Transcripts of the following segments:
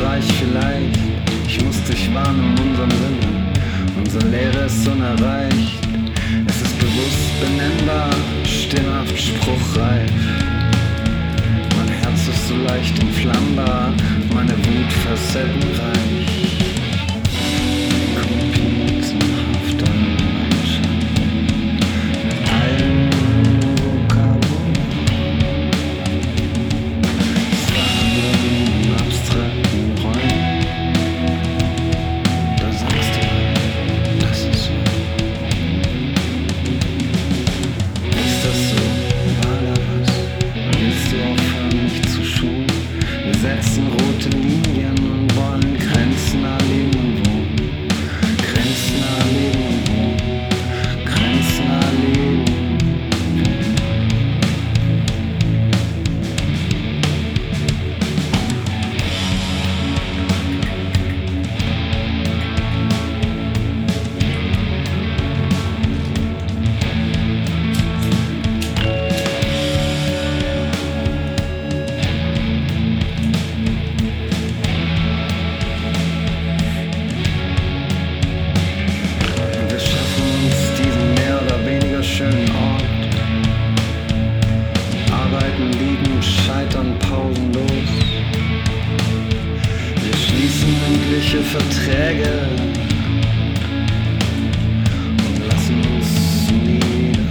Streich vielleicht. Ich muss dich warnen um unseren Sinne, unsere Lehre ist unerreicht. Es ist bewusst benennbar, stimmhaft spruchreif. Mein Herz ist so leicht entflammbar, meine Wut facettenreich. Komplizenhaft an meinen Schatten, mit allen Vokabular. Im abstrakten Räumen, da sagst du, das ist so. Ist das so, war da was? Willst du aufhören, mich zu schonen? Wir setzen rote Linien und wollen grenznah leben und wohnen. Grenznah leben und wohnen. Grenznah leben und wohnen. Wir schaffen uns diesen mehr oder weniger schönen Ort. Arbeiten, liegen, scheitern pausenlos. Wir schließen mündliche Verträge und lassen uns nieder.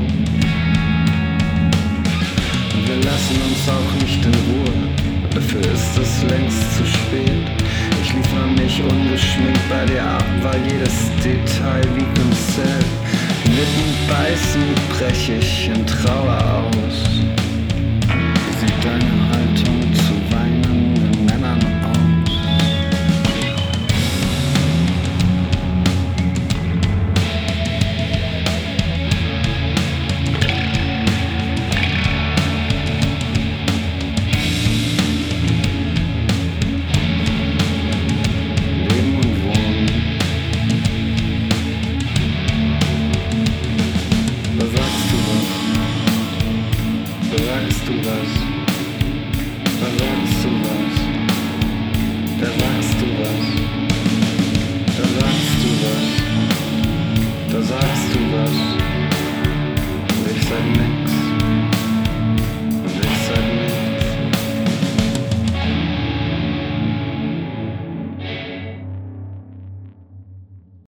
Und wir lassen uns auch nicht in Ruhe, dafür ist es längst zu spät. Ich liefere mich ungeschminkt bei dir ab, weil jedes Detail wiegt und zählt. Mitten beißen brech ich in Trauer aus. Sieht dein